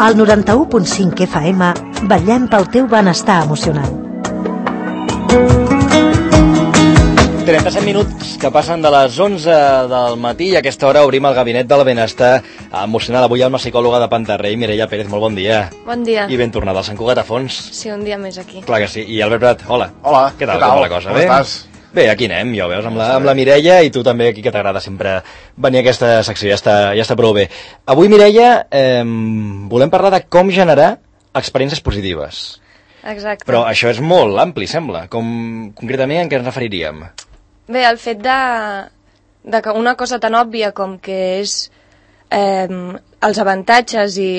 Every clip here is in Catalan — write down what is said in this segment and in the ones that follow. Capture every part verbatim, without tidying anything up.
Al noranta-u punt cinc F M vetllem pel teu benestar emocional. trenta-set minuts que passen de les onze del matí i a aquesta hora obrim el gabinet del benestar emocional. Avui amb la psicòloga de Pantarrey, Mireia Pérez, molt bon dia. Bon dia. I ben tornada al Sant Cugat a Fons. Sí, un dia més aquí. Clar que sí. I Albert Prat, hola. Hola. Què tal, què tal? com va la cosa? Com bé? estàs? Bé, aquí anem, ja ho veus, amb la, amb la Mireia, i tu també aquí, que t'agrada sempre venir a aquesta secció, ja està, ja està prou bé. Avui, Mireia, eh, volem parlar de com generar experiències positives. Exacte. Però això és molt ampli, sembla. Com, concretament, en què ens referiríem? Bé, el fet de, de que una cosa tan òbvia com que és eh, els avantatges i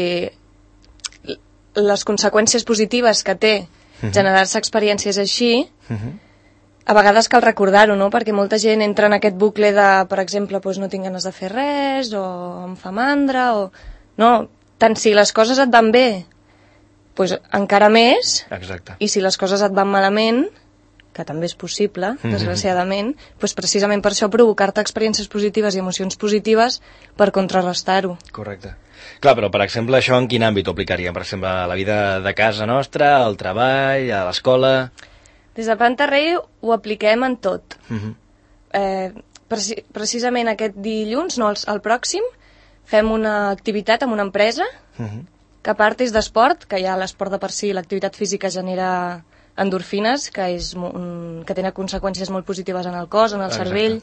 les conseqüències positives que té uh-huh. generar-se experiències així, uh-huh. a vegades cal recordar-ho, no? Perquè molta gent entra en aquest bucle de, per exemple, doncs no tinc ganes de fer res, o em fa mandra, o... No, tant si les coses et van bé, doncs encara més. Exacte. I si les coses et van malament, que també és possible, desgraciadament, mm-hmm. doncs precisament per això provocar-te experiències positives i emocions positives per contrarrestar-ho. Correcte. Clar, però per exemple, això en quin àmbit ho aplicaríem? Per exemple, a la vida de casa nostra, al treball, a l'escola... Des de Pantarrey ho apliquem en tot. Mm-hmm. Eh, preci precisament aquest dilluns, no, el, el pròxim, fem una activitat amb una empresa mm-hmm. que a part és d'esport, que ja l'esport de per si, l'activitat física genera endorfines, que, és, que tenen conseqüències molt positives en el cos, en el Exacte. cervell.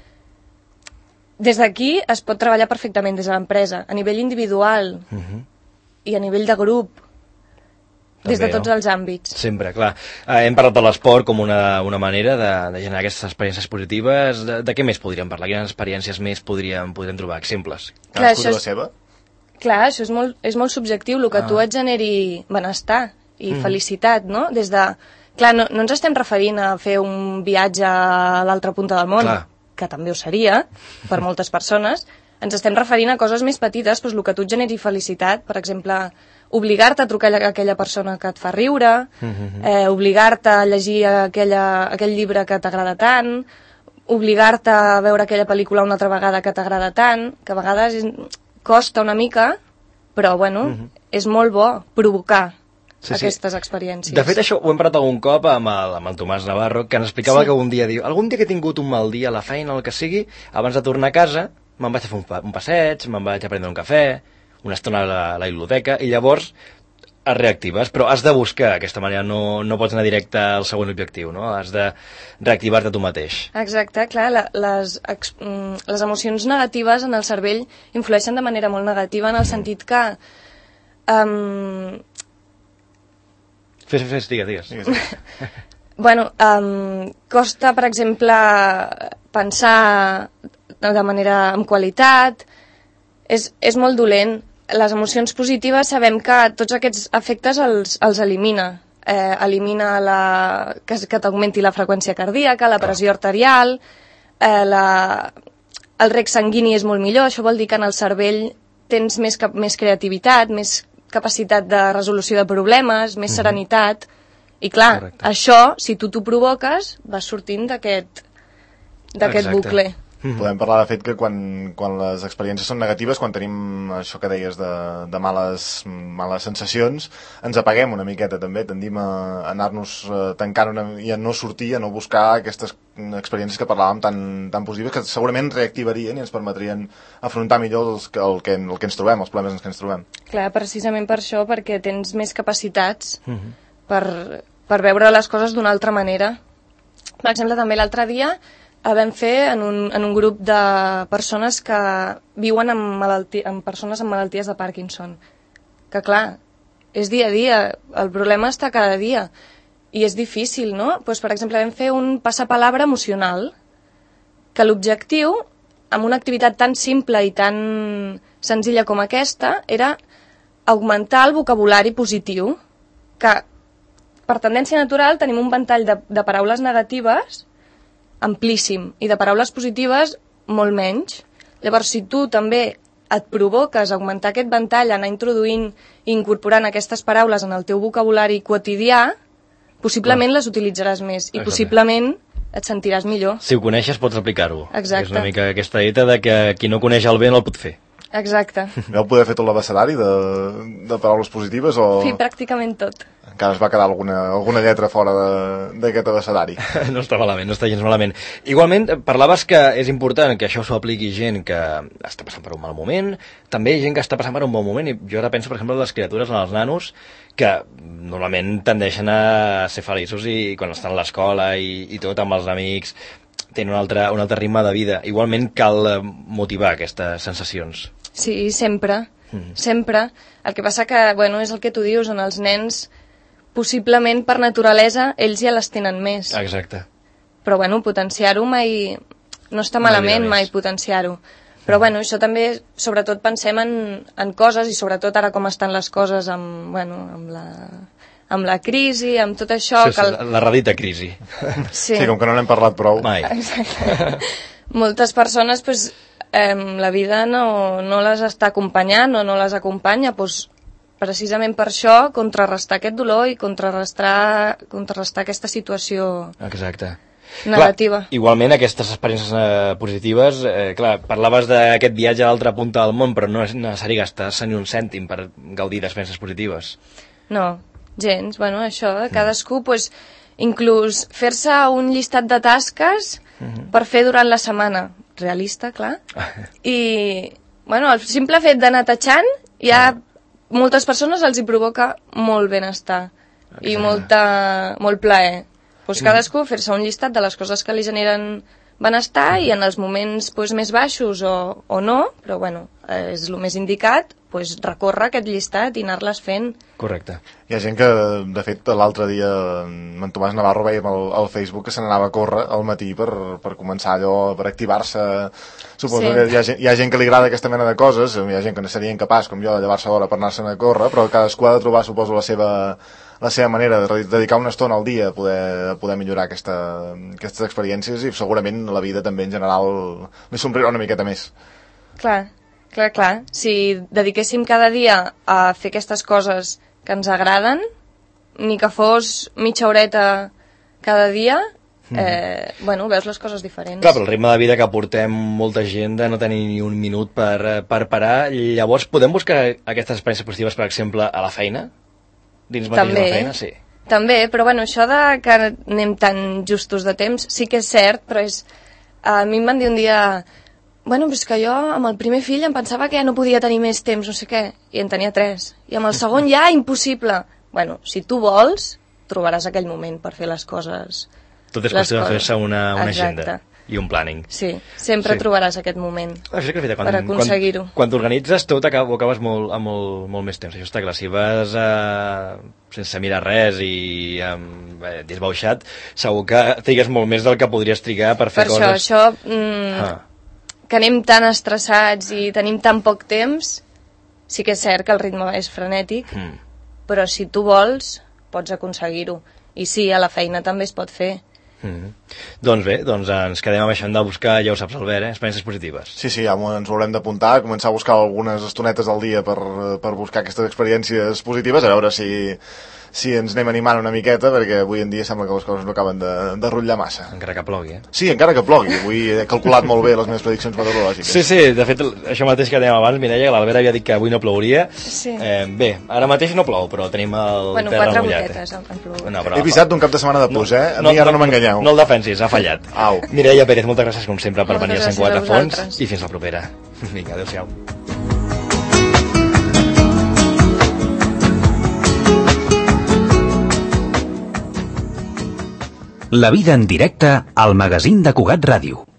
Des d'aquí es pot treballar perfectament des de l'empresa, a nivell individual uh-huh. i a nivell de grup, també, des de tots no? els àmbits. Sempre, clar. Eh, hem parlat de l'esport com una, una manera de, de generar aquestes experiències positives. De, de què més podríem parlar? Quines experiències més podríem, podríem trobar? Exemples? Clar, això és, la seva? Clar, això és molt, és molt subjectiu, el que ah. tu et generi benestar i mm. felicitat, no? Des de... Clar, no, no ens estem referint a fer un viatge a l'altra punta del món, Clar. que també ho seria, per moltes persones. Ens estem referint a coses més petites, doncs el que tu et generi felicitat, per exemple, obligar-te a trucar a aquella persona que et fa riure, mm-hmm. eh, obligar-te a llegir aquella, aquell llibre que t'agrada tant, obligar-te a veure aquella pel·lícula una altra vegada que t'agrada tant, que a vegades costa una mica, però, bueno, mm-hmm. és molt bo provocar Sí, aquestes sí. experiències. De fet, això ho hem parlat algun cop amb el, amb el Tomàs Navarro, que ens explicava sí. que un dia diu, algun dia que he tingut un mal dia a la feina o el que sigui, abans de tornar a casa, me'n vaig a fer un, un passeig, me'n vaig a prendre un cafè, una estona a la, a la biblioteca, i llavors es reactives, però has de buscar, d'aquesta manera no, no pots anar directe al següent objectiu, no? Has de reactivar-te tu mateix. Exacte, clar, la, les, ex, les emocions negatives en el cervell influeixen de manera molt negativa en el sentit que... Um, Fes, fes, digues, digues. bueno, um, costa, per exemple, pensar de manera amb qualitat, és, és molt dolent. Les emocions positives sabem que tots aquests efectes els, els elimina. Eh, elimina la, que, que t'augmenti la freqüència cardíaca, la pressió arterial, eh, la, el rec sanguini és molt millor, això vol dir que en el cervell tens més, cap, més creativitat, més capacitat de resolució de problemes, més serenitat, i clar, Correcte. Això, si tu t'ho provoques, vas sortint d'aquest d'aquest bucle. Mm-hmm. Podem parlar de fet que quan, quan les experiències són negatives, quan tenim això que deies de, de males, males sensacions, ens apaguem una miqueta també, tendim a anar-nos eh, tancant una, i a no sortir, a no buscar aquestes experiències que parlàvem tan, tan positives, que segurament reactivarien i ens permetrien afrontar millor els, el, que, el que ens trobem, els problemes que ens trobem. Clar, precisament per això, perquè tens més capacitats mm-hmm. per, per veure les coses d'una altra manera. Per exemple, també l'altre dia vam fer en un, en un grup de persones que viuen amb, malalti, amb persones amb malalties de Parkinson. Que clar, és dia a dia, el problema està cada dia. I és difícil, no? Pues, per exemple, vam fer un passapalabra emocional, que l'objectiu, amb una activitat tan simple i tan senzilla com aquesta, era augmentar el vocabulari positiu, que per tendència natural tenim un ventall de, de paraules negatives amplíssim, i de paraules positives molt menys. Llavors, si tu també et provoques augmentar aquest ventall, anar introduint i incorporant aquestes paraules en el teu vocabulari quotidià, possiblement Clar. Les utilitzaràs més, i Exacte. Possiblement et sentiràs millor. Si ho coneixes, pots aplicar-ho. Exacte. És una mica aquesta dita de que qui no coneix el bé no el pot fer. Exacte. Vau poder fer tot l'abecedari de, de paraules positives o Sí, pràcticament tot. encara es va quedar alguna, alguna lletra fora de- d'aquest abecedari? No està malament, no està gens malament. Igualment, parlaves que és important que això s'ho apliqui gent que està passant per un mal moment, també gent que està passant per un bon moment, i jo ara penso, per exemple, en les criatures, en els nanos, que normalment tendeixen a ser feliços i quan estan a l'escola i, i tot amb els amics tenen un altre, un altre ritme de vida. Igualment cal eh, motivar aquestes sensacions. Sí, sempre, Mm. sempre. El que passa que, bueno, és el que tu dius, en els nens, possiblement per naturalesa, ells ja les tenen més. Exacte. Però, bueno, potenciar-ho mai... No està Mai malament dirà mai més. potenciar-ho. Però, bueno, això també, sobretot, pensem en, en coses, i sobretot ara com estan les coses amb, bueno, amb la amb la crisi, amb tot això... Sí, sí, que el... la, la redita crisi. Sí. Sí, com que no n'hem parlat prou. Mai. Exacte. Moltes persones, pues, eh, la vida no, no les està acompanyant o no les acompanya, pues, precisament per això, contrarrestar aquest dolor i contrarrestar, contrarrestar aquesta situació Exacte. negativa. Clar, igualment, aquestes experiències eh, positives, eh, clar, parlaves d'aquest viatge a l'altra punta del món, però no és necessari gastar-se ni un cèntim per gaudir d'experiències positives. No, gens. Bueno, això, cadascú, pues, inclús fer-se un llistat de tasques per fer durant la setmana. Realista, clar. I, bueno, el simple fet d'anar tatxant, ja moltes persones els hi provoca molt benestar i molta, molt plaer. Pues cadascú fer-se un llistat de les coses que li generen benestar i en els moments pues, més baixos o, o no, però bueno, és el més indicat, pues, recórrer aquest llistat i anar-les fent. Correcte. Hi ha gent que, de fet, l'altre dia en Tomàs Navarro veiem al, al Facebook que se n'anava a córrer al matí per, per començar allò, per activar-se. Suposo Sí. que hi ha, gent, hi ha gent que li agrada aquesta mena de coses, hi ha gent que no seria incapaç, com jo, de llevar-se a l'hora per anar-se'n a córrer, però cadascú ha de trobar, suposo, la seva, la seva manera de dedicar una estona al dia a poder, a poder millorar aquesta, aquestes experiències, i segurament la vida també en general li somriurà una miqueta més. Clar, clar, clar. Si dediquéssim cada dia a fer aquestes coses que ens agraden, ni que fos mitja horeta cada dia, eh, bueno, veus les coses diferents. Clar, però el ritme de vida que portem molta gent de no tenir ni un minut per, eh, per parar, llavors podem buscar aquestes experiències positives, per exemple, a la feina? Dins mateix També. de la feina? Sí. També, però bueno, això de que anem tan justos de temps sí que és cert, però és... A mi em van dir un dia... Bueno, però és que jo amb el primer fill em pensava que ja no podia tenir més temps, no sé què, i en tenia tres. I amb el segon ja, impossible. Bueno, si tu vols, trobaràs aquell moment per fer les coses. Tot és Les qüestió de coses. fer-se una, una Exacte. agenda i un planning. Sí, sempre Sí. trobaràs aquest moment. Això sí que és veritat, quan, Per aconseguir-ho. Quan, quan t'organitzes tot acab, ho acabes molt, amb molt, molt més temps. Això està clar, si vas eh, sense mirar res i amb, eh, disbauxat, segur que trigues molt més del que podries trigar per fer Per això, coses. això... Mm, Ah. que anem tan estressats i tenim tan poc temps, sí que és cert que el ritme és frenètic, Mm. però si tu vols, pots aconseguir-ho. I sí, a la feina també es pot fer. Mm. Doncs bé, doncs ens quedem amb això, hem de buscar, ja ho saps, Albert, eh? experiències positives. Sí, sí, ja m'ho- ens ho haurem d'apuntar, començar a buscar algunes estonetes al dia per, per buscar aquestes experiències positives, a veure si, si ens anem animant una miqueta, perquè avui en dia sembla que les coses no acaben de, de rotllar massa. Encara que plogui, eh? Sí, encara que plogui, avui he calculat molt bé les meves prediccions meteorològiques. Sí, sí, de fet, això mateix que dèiem abans, Mireia, que l'Albert havia dit que avui no plouria. Sí. Eh, bé, ara mateix no plou, però tenim el Bueno, terra quatre mullat. gotetes han plogut. No, però He avisat d'un cap de setmana de plus, eh? A mi ara no m'enganyeu. No el defensis, ha fallat. Au. Mireia Pérez, moltes gràcies com sempre per Moltes venir a gràcies cent quatre a Fonts vosaltres. i fins la propera. Vinga, adéu-siau. La vida en directe al magazín de Cugat Ràdio.